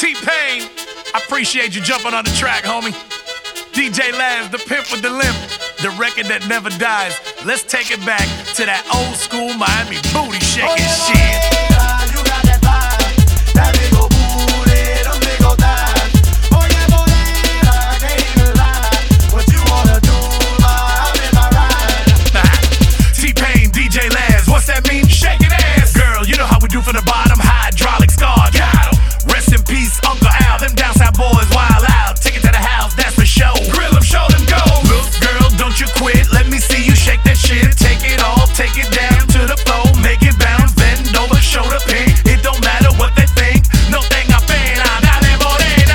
T-Pain, I appreciate you jumping on the track, homie. DJ Laz, the pimp with the limp, the record that never dies. Let's take it back to that old school Miami booty shaking shit. T-Pain, DJ Laz, what's that mean? Shaking ass. Girl, you know how we do from the bottom, hydraulic scar. Got 'em. Rest in peace, Uncle Al. Them down south boys wild out. Take it to the house, that's for show. Grill 'em, show them go. Look, girl, don't you quit. Let me see you shake that shit. Take it off, take it down to the floor. Make it bounce, bend over, show the pink. It don't matter what they think. No thing I pena. Dale morena.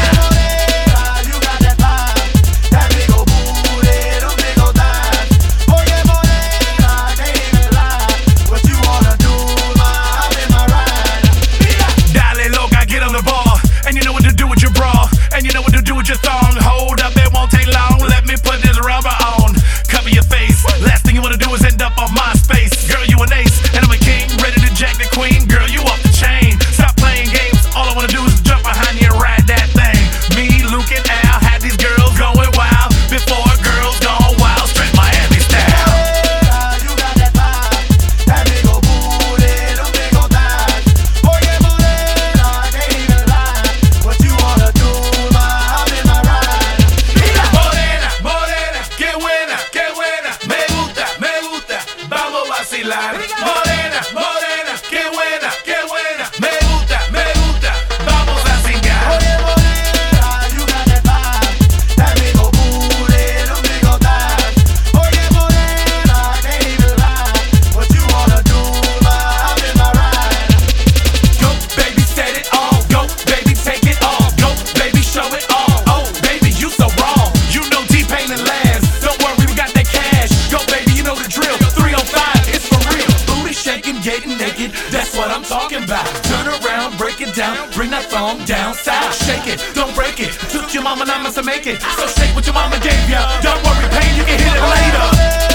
You got that vibe, that big ol' booty, them big ol' thighs. Oye morena, can't even lie. What you wanna do, I'm in my ride. Dale loca, get on the ball. And you know what to do with your bra. And you know what to do with your thong. Hold up, it won't take long. Let me put this rubber on. Cover your face. Last thing you wanna do is end up on my space. Girl, you an ace, and I'm a king, ready to jack the queen. Girl, you off the chain. Stop playing games. All I wanna do is jump behind you and ride that thing. Me, Luke, and Al had these girls going wild. Before girls gone wild, straight Miami style. You got that vibe, that big ol' booty, them big ol' thighs. Oye morena, can't even lie. What you wanna do, I'm in my ride. Morena, morena, qué buena, me gusta, vamos a vacilar. Morena, morena, qué buena, me gusta, vamos a cingar. Oye morena, you got that vibe, that big ol' booty, them big ol' thighs. Oye morena, can't even lie. What you wanna do, I'm in my ride. Go, baby, set it off. Go, baby, take it off. Go, baby, show it off. Oh, baby, you so wrong. You know T-Pain and Laz. Don't worry, we got that cash. Go, baby, you know the drill. 305, it's for real. Booty shaking, getting naked. That's what I'm talking about. Turn around, break it down. Bring that thong down south. Shake it, don't break it. Took your mama namas to make it. So shake what your mama gave ya. Don't worry, pain, you can hit it later.